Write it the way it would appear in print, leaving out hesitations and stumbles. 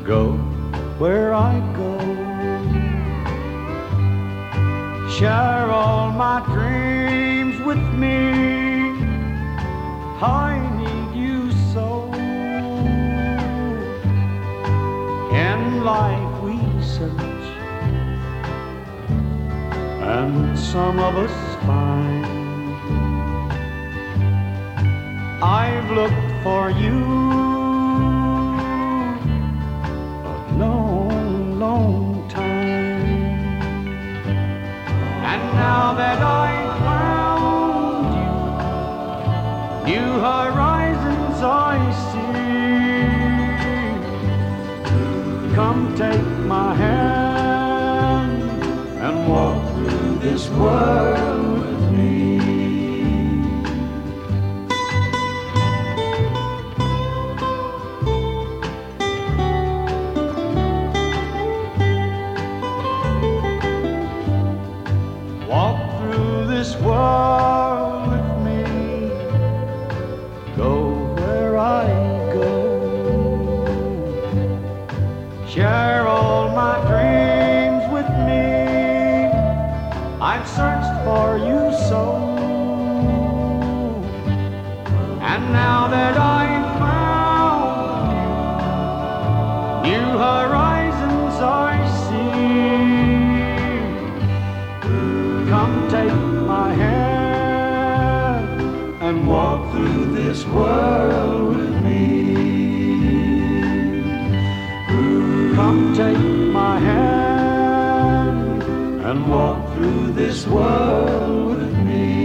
Go where I go. Share all my dreams with me. I need you so. In life we search, and some of us find. I've looked for you a long, long time, and now that I found you, new horizons I see. Come take my hand and walk through this world with me. Walk through this world with me. Go where I go. Share all my dreams with me. I've searched for you so, and now that I've found you, new horizons I see. Come take my hand and walk through this world with me. Come take my hand and walk through this world with me.